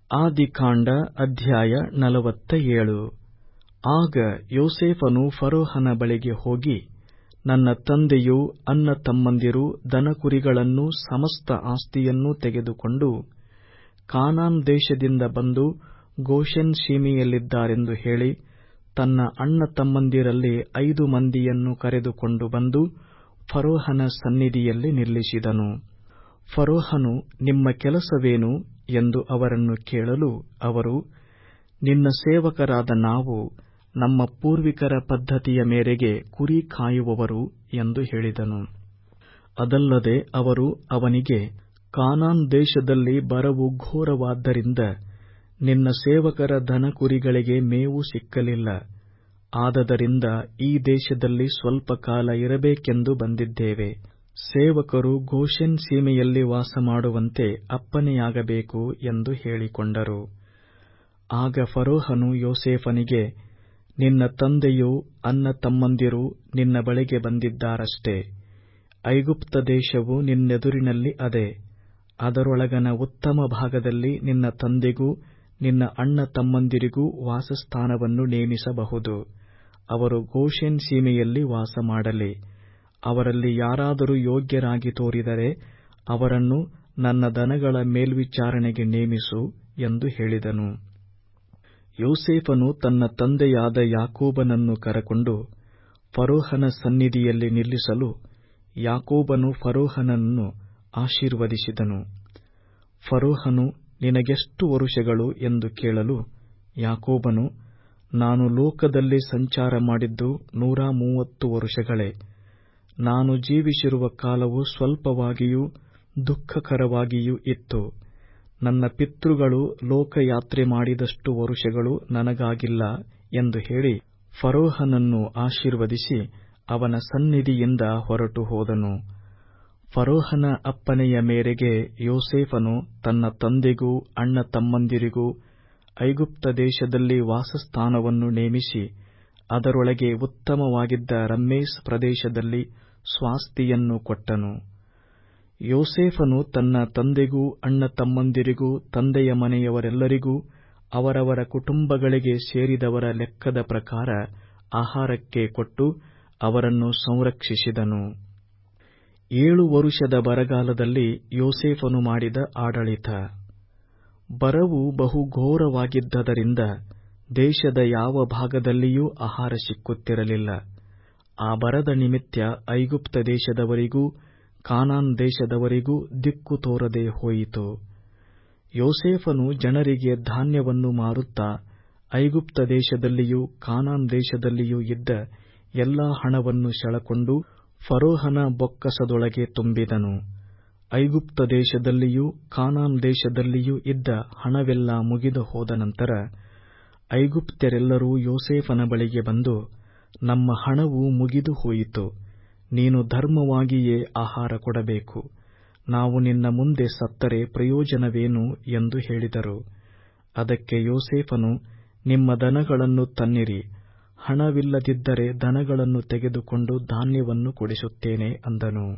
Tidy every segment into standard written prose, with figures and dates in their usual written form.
ಆದಿಕಾಂಡ ಅಧ್ಯಾಯ 47. ಆಗ ಯೋಸೇಫನು ಫರೋಹನ ಬಳಿಗೆ ಹೋಗಿ, ನನ್ನ ತಂದೆಯೂ ಅಣ್ಣ ತಮ್ಮಂದಿರೂ ದನಕುರಿಗಳನ್ನೂ ಸಮಸ್ತ ಆಸ್ತಿಯನ್ನೂ ತೆಗೆದುಕೊಂಡು ಕಾನಾನ್ ದೇಶದಿಂದ ಬಂದು ಗೋಷೆನ್ ಸೀಮೆಯಲ್ಲಿದ್ದಾರೆಂದು ಹೇಳಿ, ತನ್ನ ಅಣ್ಣ ತಮ್ಮಂದಿರಲ್ಲಿ 5 ಮಂದಿಯನ್ನು ಕರೆದುಕೊಂಡು ಬಂದು ಫರೋಹನ ಸನ್ನಿಧಿಯಲ್ಲಿ ನಿಲ್ಲಿಸಿದನು. ಫರೋಹನು, ನಿಮ್ಮ ಕೆಲಸವೇನು ಎಂದು ಅವರನ್ನು ಕೇಳಲು, ಅವರು, ನಿನ್ನ ಸೇವಕರಾದ ನಾವು ನಮ್ಮ ಪೂರ್ವಿಕರ ಪದ್ಧತಿಯ ಮೇರೆಗೆ ಕುರಿ ಕಾಯುವವರು ಎಂದು ಹೇಳಿದನು. ಅದಲ್ಲದೆ ಅವರು ಅವನಿಗೆ, ಕಾನಾನ್ ದೇಶದಲ್ಲಿ ಬರವು ಘೋರವಾದ್ದರಿಂದ ನಿನ್ನ ಸೇವಕರ ದನಕುರಿಗಳಿಗೆ ಮೇವು ಸಿಕ್ಕಲಿಲ್ಲ. ಆದದರಿಂದ ಈ ದೇಶದಲ್ಲಿ ಸ್ವಲ್ಪ ಕಾಲ ಇರಬೇಕೆಂದು ಬಂದಿದ್ದೇವೆ. ಸೇವಕರು ಗೋಷೆನ್ ಸೀಮೆಯಲ್ಲಿ ವಾಸಮಾಡುವಂತೆ ಅಪ್ಪಣೆಯಾಗಬೇಕು ಎಂದು ಹೇಳಿಕೊಂಡರು. ಆಗ ಫರೋಹನು ಯೋಸೇಫನಿಗೆ, ನಿನ್ನ ತಂದೆಯೂ ಅಣ್ಣ ತಮ್ಮಂದಿರೂ ನಿನ್ನ ಬಳಿಗೆ ಬಂದಿದ್ದಾರಷ್ಟೆ. ಐಗುಪ್ತ ದೇಶವು ನಿನ್ನೆದುರಿನಲ್ಲಿ ಅದೆ. ಅದರೊಳಗನ ಉತ್ತಮ ಭಾಗದಲ್ಲಿ ನಿನ್ನ ತಂದೆಗೂ ನಿನ್ನ ಅಣ್ಣ ತಮ್ಮಂದಿರಿಗೂ ವಾಸಸ್ಥಾನವನ್ನು ನೇಮಿಸಬಹುದು. ಅವರು ಗೋಷೆನ್ ಸೀಮೆಯಲ್ಲಿ ವಾಸಮಾಡಲಿ. ಅವರಲ್ಲಿ ಯಾರಾದರೂ ಯೋಗ್ಯರಾಗಿ ತೋರಿದರೆ ಅವರನ್ನು ನನ್ನ ದನಗಳ ಮೇಲ್ವಿಚಾರಣೆಗೆ ನೇಮಿಸು ಎಂದು ಹೇಳಿದನು. ಯೋಸೇಫನು ತನ್ನ ತಂದೆಯಾದ ಯಾಕೋಬನನ್ನು ಕರಕೊಂಡು ಫರೋಹನ ಸನ್ನಿಧಿಯಲ್ಲಿ ನಿಲ್ಲಿಸಲು, ಯಾಕೋಬನು ಫರೋಹನನ್ನು ಆಶೀರ್ವದಿಸಿದನು. ಫರೋಹನು, ನಿನಗೆಷ್ಟು ವರುಷಗಳು ಎಂದು ಕೇಳಲು, ಯಾಕೋಬನು, ನಾನು ಲೋಕದಲ್ಲಿ ಸಂಚಾರ ಮಾಡಿದ್ದು 130 ವರುಷಗಳೇ. ನಾನು ಜೀವಿಸಿರುವ ಕಾಲವು ಸ್ವಲ್ಪವಾಗಿಯೂ ದುಃಖಕರವಾಗಿಯೂ ಇತ್ತು. ನನ್ನ ಪಿತೃಗಳು ಲೋಕಯಾತ್ರೆ ಮಾಡಿದಷ್ಟು ವರುಷಗಳು ನನಗಾಗಿಲ್ಲ ಎಂದು ಹೇಳಿ ಫರೋಹನನ್ನು ಆಶೀರ್ವದಿಸಿ ಅವನ ಸನ್ನಿಧಿಯಿಂದ ಹೊರಟು ಹೋದನು. ಫರೋಹನ ಅಪ್ಪಣೆಯ ಮೇರೆಗೆ ಯೋಸೇಫನು ತನ್ನ ತಂದೆಗೂ ಅಣ್ಣ ತಮ್ಮಂದಿರಿಗೂ ಐಗುಪ್ತ ದೇಶದಲ್ಲಿ ವಾಸಸ್ಥಾನವನ್ನು ನೇಮಿಸಿ, ಅದರೊಳಗೆ ಉತ್ತಮವಾಗಿದ್ದ ರಮ್ಮೇಸ್ ಪ್ರದೇಶದಲ್ಲಿ ಸ್ವಾಸ್ತಿಯನ್ನು ಕೊಟ್ಟನು. ಯೋಸೇಫನು ತನ್ನ ತಂದೆಗೂ ಅಣ್ಣ ತಮ್ಮಂದಿರಿಗೂ ತಂದೆಯ ಮನೆಯವರೆಲ್ಲರಿಗೂ ಅವರವರ ಕುಟುಂಬಗಳಿಗೆ ಸೇರಿದವರ ಲೆಕ್ಕದ ಪ್ರಕಾರ ಆಹಾರಕ್ಕೆ ಕೊಟ್ಟು ಅವರನ್ನು ಸಂರಕ್ಷಿಸಿದನು. 7 ವರುಷದ ಬರಗಾಲದಲ್ಲಿ ಯೋಸೇಫನು ಮಾಡಿದ ಆಡಳಿತ. ಬರವು ಬಹು ಘೋರವಾಗಿದ್ದರಿಂದ ದೇಶದ ಯಾವ ಭಾಗದಲ್ಲಿಯೂ ಆಹಾರ ಸಿಕ್ಕುತ್ತಿರಲಿಲ್ಲ. ಆ ಬರದ ನಿಮಿತ್ತ ಐಗುಪ್ತ ದೇಶದವರಿಗೂ ಕಾನಾನ್ ದೇಶದವರಿಗೂ ದಿಕ್ಕು ತೋರದೆ ಹೋಯಿತು. ಯೋಸೇಫನು ಜನರಿಗೆ ಧಾನ್ಯವನ್ನು ಮಾರುತ್ತಾ ಐಗುಪ್ತ ದೇಶದಲ್ಲಿಯೂ ಕಾನಾನ್ ದೇಶದಲ್ಲಿಯೂ ಇದ್ದ ಎಲ್ಲಾ ಹಣವನ್ನು ಸೆಳಕೊಂಡು ಫರೋಹನ ಬೊಕ್ಕಸದೊಳಗೆ ತುಂಬಿದನು. ಐಗುಪ್ತ ದೇಶದಲ್ಲಿಯೂ ಕಾನಾನ್ ದೇಶದಲ್ಲಿಯೂ ಇದ್ದ ಹಣವೆಲ್ಲ ಮುಗಿದು ಹೋದ ನಂತರ ಐಗುಪ್ತ್ಯರೆಲ್ಲರೂ ಯೋಸೇಫನ ಬಳಿಗೆ ಬಂದು, ನಮ್ಮ ಹಣವು ಮುಗಿದು ಹೋಯಿತು. ನೀನು ಧರ್ಮವಾಗಿಯೇ ಆಹಾರ ಕೊಡಬೇಕು. ನಾವು ನಿನ್ನ ಮುಂದೆ ಸತ್ತರೆ ಪ್ರಯೋಜನವೇನು ಎಂದು ಹೇಳಿದರು. ಅದಕ್ಕೆ ಯೋಸೇಫನು, ನಿಮ್ಮ ದನಗಳನ್ನು ತನ್ನಿರಿ, ಹಣವಿಲ್ಲದಿದ್ದರೆ ದನಗಳನ್ನು ತೆಗೆದುಕೊಂಡು ಧಾನ್ಯವನ್ನು ಕೊಡಿಸುತ್ತೇನೆ ಅಂದನು.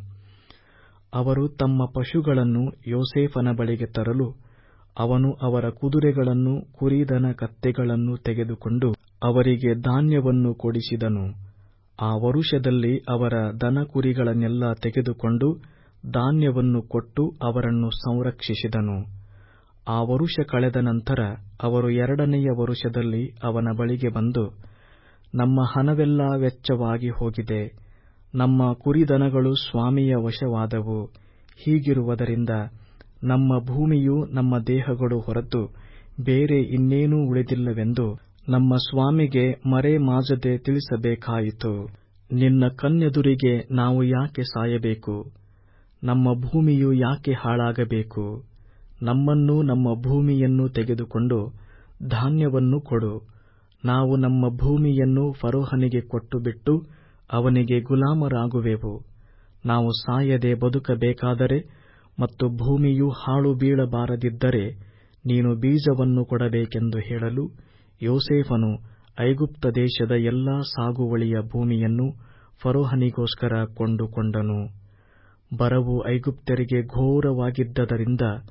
ಅವರು ತಮ್ಮ ಪಶುಗಳನ್ನು ಯೋಸೇಫನ ಬಳಿಗೆ ತರಲು ಅವನು ಅವರ ಕುದುರೆಗಳನ್ನು ಕುರಿದನ ಕತ್ತೆಗಳನ್ನು ತೆಗೆದುಕೊಂಡು ಅವರಿಗೆ ಧಾನ್ಯವನ್ನು ಕೊಡಿಸಿದನು. ಆ ವರುಷದಲ್ಲಿ ಅವರ ದನಕುರಿಗಳನ್ನೆಲ್ಲ ತೆಗೆದುಕೊಂಡು ಧಾನ್ಯವನ್ನು ಕೊಟ್ಟು ಅವರನ್ನು ಸಂರಕ್ಷಿಸಿದನು. ಆ ವರುಷ ಕಳೆದ ನಂತರ ಅವರು 2ನೆಯ ವರುಷದಲ್ಲಿ ಅವನ ಬಳಿಗೆ ಬಂದು, ನಮ್ಮ ಹಣವೆಲ್ಲ ವೆಚ್ಚವಾಗಿ ಹೋಗಿದೆ. ನಮ್ಮ ಕುರಿದನಗಳು ಸ್ವಾಮಿಯ ವಶವಾದವು. ಹೀಗಿರುವುದರಿಂದ ನಮ್ಮ ಭೂಮಿಯೂ ನಮ್ಮ ದೇಹಗಳು ಹೊರತು ಬೇರೆ ಇನ್ನೇನೂ ಉಳಿದಿಲ್ಲವೆಂದು ನಮ್ಮ ಸ್ವಾಮಿಗೆ ಮರೆಮಾಚದೆ ತಿಳಿಸಬೇಕಾಯಿತು. ನಿನ್ನ ಕಣ್ಣೆದುರಿಗೆ ನಾವು ಯಾಕೆ ಸಾಯಬೇಕು? ನಮ್ಮ ಭೂಮಿಯು ಯಾಕೆ ಹಾಳಾಗಬೇಕು? ನಮ್ಮನ್ನೂ ನಮ್ಮ ಭೂಮಿಯನ್ನೂ ತೆಗೆದುಕೊಂಡು ಧಾನ್ಯವನ್ನು ಕೊಡು. ನಾವು ನಮ್ಮ ಭೂಮಿಯನ್ನು ಫರೋಹನಿಗೆ ಕೊಟ್ಟುಬಿಟ್ಟು ಅವನಿಗೆ ಗುಲಾಮರಾಗುವೆವು. ನಾವು ಸಾಯದೆ ಬದುಕಬೇಕಾದರೆ ಮತ್ತು ಭೂಮಿಯು ಹಾಳು ಬೀಳಬಾರದಿದ್ದರೆ ನೀನು ಬೀಜವನ್ನು ಕೊಡಬೇಕೆಂದು ಹೇಳಲು, ಯೋಸೇಫನು ಐಗುಪ್ತ ದೇಶದ ಎಲ್ಲಾ ಸಾಗುವಳಿಯ ಭೂಮಿಯನ್ನು ಫರೋಹನಿಗೋಸ್ಕರ ಕೊಂಡುಕೊಂಡನು. ಬರವು ಐಗುಪ್ತ್ಯರಿಗೆ ಘೋರವಾಗಿದ್ದರಿಂದ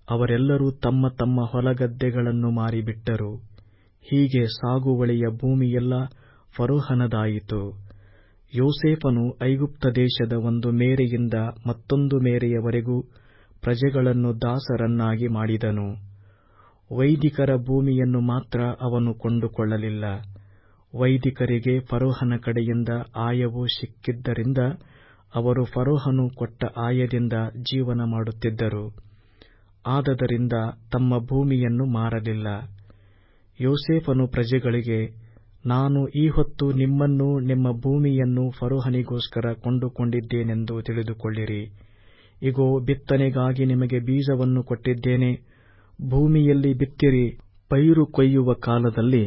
ಅವರೆಲ್ಲರೂ ತಮ್ಮ ತಮ್ಮ ಹೊಲಗದ್ದೆಗಳನ್ನು ಮಾರಿಬಿಟ್ಟರು. ಹೀಗೆ ಸಾಗುವಳಿಯ ಭೂಮಿಯೆಲ್ಲ ಫರೋಹನದಾಯಿತು. ಯೋಸೇಫನು ಐಗುಪ್ತ ದೇಶದ ಒಂದು ಮೇರೆಯಿಂದ ಮತ್ತೊಂದು ಮೇರೆಯವರೆಗೂ ಪ್ರಜೆಗಳನ್ನು ದಾಸರನ್ನಾಗಿ ಮಾಡಿದನು. ವೈದಿಕರ ಭೂಮಿಯನ್ನು ಮಾತ್ರ ಅವನು ಕೊಂಡುಕೊಳ್ಳಲಿಲ್ಲ. ವೈದಿಕರಿಗೆ ಫರೋಹನ ಕಡೆಯಿಂದ ಆಯವು ಸಿಕ್ಕಿದ್ದರಿಂದ ಅವರು ಫರೋಹನು ಕೊಟ್ಟ ಆಯದಿಂದ ಜೀವನ ಮಾಡುತ್ತಿದ್ದರು. ಆದದರಿಂದ ತಮ್ಮ ಭೂಮಿಯನ್ನು ಮಾರಲಿಲ್ಲ. ಯೋಸೇಫನು ಪ್ರಜೆಗಳಿಗೆ, ನಾನು ಈ ಹೊತ್ತು ನಿಮ್ಮನ್ನೂ ನಿಮ್ಮ ಭೂಮಿಯನ್ನೂ ಫರೋಹನಿಗೋಸ್ಕರ ಕೊಂಡುಕೊಂಡಿದ್ದೇನೆಂದು ತಿಳಿದುಕೊಳ್ಳಿರಿ. ಇಗೋ, ಬಿತ್ತನೆಗಾಗಿ ನಿಮಗೆ ಬೀಜವನ್ನು ಕೊಟ್ಟಿದ್ದೇನೆ. ಭೂಮಿಯಲ್ಲಿ ಬಿತ್ತಿರಿ. ಪೈರು ಕೊಯ್ಯುವ ಕಾಲದಲ್ಲಿ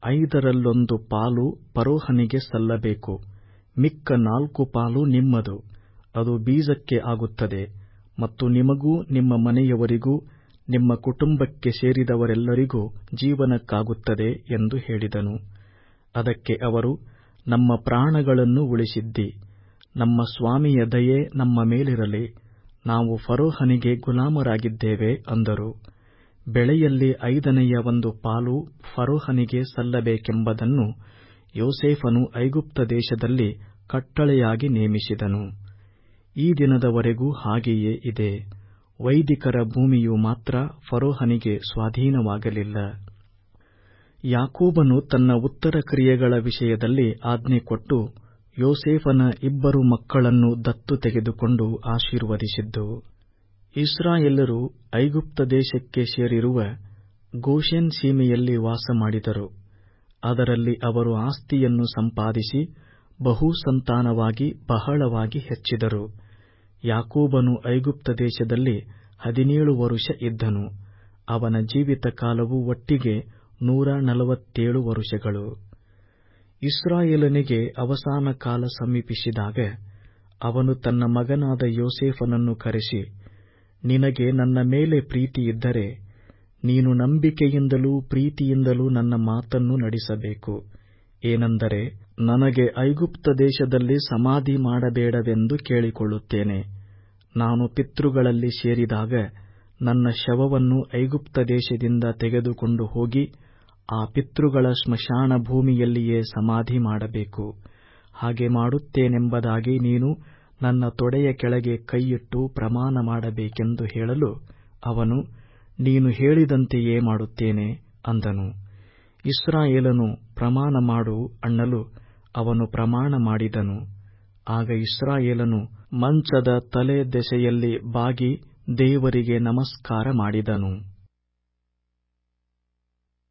5 ಪಾಲು ಫರೋಹನಿಗೆ ಸಲ್ಲಬೇಕು. ಮಿಕ್ಕ 4 ಪಾಲು ನಿಮ್ಮದು. ಅದು ಬೀಜಕ್ಕೆ ಆಗುತ್ತದೆ ಮತ್ತು ನಿಮಗೂ ನಿಮ್ಮ ಮನೆಯವರಿಗೂ ನಿಮ್ಮ ಕುಟುಂಬಕ್ಕೆ ಸೇರಿದವರೆಲ್ಲರಿಗೂ ಜೀವನಕ್ಕಾಗುತ್ತದೆ ಎಂದು ಹೇಳಿದನು. ಅದಕ್ಕೆ ಅವರು, ನಮ್ಮ ಪ್ರಾಣಗಳನ್ನು ಉಳಿಸಿದ್ದಿ. ನಮ್ಮ ಸ್ವಾಮಿಯ ದಯೆ ನಮ್ಮ ಮೇಲಿರಲಿ. ನಾವು ಫರೋಹನಿಗೆ ಗುಲಾಮರಾಗಿದ್ದೇವೆ ಅಂದರು. ಬೆಳೆಯಲ್ಲಿ 5ನೇ ಪಾಲು ಫರೋಹನಿಗೆ ಸಲ್ಲಬೇಕೆಂಬುದನ್ನು ಯೋಸೇಫನು ಐಗುಪ್ತ ದೇಶದಲ್ಲಿ ಕಟ್ಟಳೆಯಾಗಿ ನೇಮಿಸಿದನು. ಈ ದಿನದವರೆಗೂ ಹಾಗೆಯೇ ಇದೆ. ವೈದಿಕರ ಭೂಮಿಯು ಮಾತ್ರ ಫರೋಹನಿಗೆ ಸ್ವಾಧೀನವಾಗಲಿಲ್ಲ. ಯಾಕೋಬನು ತನ್ನ ಉತ್ತರ ಕ್ರಿಯೆಗಳ ವಿಷಯದಲ್ಲಿ ಆಜ್ಞೆ ಕೊಟ್ಟು ಯೋಸೇಫನ 2 ಮಕ್ಕಳನ್ನು ದತ್ತು ತೆಗೆದುಕೊಂಡು ಆಶೀರ್ವದಿಸಿದ್ದು. ಇಸ್ರಾಯೇಲರು ಐಗುಪ್ತ ದೇಶಕ್ಕೆ ಸೇರಿರುವ ಗೋಷೆನ್ ಸೀಮೆಯಲ್ಲಿ ವಾಸಮಾಡಿದರು. ಅದರಲ್ಲಿ ಅವರು ಆಸ್ತಿಯನ್ನು ಸಂಪಾದಿಸಿ ಬಹುಸಂತಾನವಾಗಿ ಬಹಳವಾಗಿ ಹೆಚ್ಚಿದರು. ಯಾಕೋಬನು ಐಗುಪ್ತ ದೇಶದಲ್ಲಿ 17 ವರುಷ ಇದ್ದನು. ಅವನ ಜೀವಿತ ಕಾಲವು ಒಟ್ಟಿಗೆ 147 ವರುಷಗಳು. ಇಸ್ರಾಯೇಲನಿಗೆ ಅವಸಾನ ಕಾಲ ಸಮೀಪಿಸಿದಾಗ ಅವನು ತನ್ನ ಮಗನಾದ ಯೋಸೇಫನನ್ನು ಕರೆಸಿ, ನಿನಗೆ ನನ್ನ ಮೇಲೆ ಪ್ರೀತಿಯಿದ್ದರೆ ನೀನು ನಂಬಿಕೆಯಿಂದಲೂ ಪ್ರೀತಿಯಿಂದಲೂ ನನ್ನ ಮಾತನ್ನು ನಡೆಸಬೇಕು. ಏನೆಂದರೆ, ನನಗೆ ಐಗುಪ್ತ ದೇಶದಲ್ಲಿ ಸಮಾಧಿ ಮಾಡಬೇಡವೆಂದು ಕೇಳಿಕೊಳ್ಳುತ್ತೇನೆ. ನಾನು ಪಿತೃಗಳಲ್ಲಿ ಸೇರಿದಾಗ ನನ್ನ ಶವವನ್ನು ಐಗುಪ್ತ ದೇಶದಿಂದ ತೆಗೆದುಕೊಂಡು ಹೋಗಿ ಆ ಪಿತೃಗಳ ಸ್ಮಶಾನ ಭೂಮಿಯಲ್ಲಿಯೇ ಸಮಾಧಿ ಮಾಡಬೇಕು. ಹಾಗೆ ಮಾಡುತ್ತೇನೆಂಬುದಾಗಿ ನೀನು ನನ್ನ ತೊಡೆಯ ಕೆಳಗೆ ಕೈಯಿಟ್ಟು ಪ್ರಮಾಣ ಮಾಡಬೇಕೆಂದು ಹೇಳಲು ಅವನು, ನೀನು ಹೇಳಿದಂತೆಯೇ ಮಾಡುತ್ತೇನೆ ಅಂದನು. ಇಸ್ರಾಯೇಲನು ಪ್ರಮಾಣ ಮಾಡು ಅನ್ನಲು ಅವನು ಪ್ರಮಾಣ ಮಾಡಿದನು. ಆಗ ಇಸ್ರಾಯೇಲನು ಮಂಚದ ತಲೆ ದೆಸೆಯಲ್ಲಿ ಬಾಗಿ ದೇವರಿಗೆ ನಮಸ್ಕಾರ ಮಾಡಿದನು.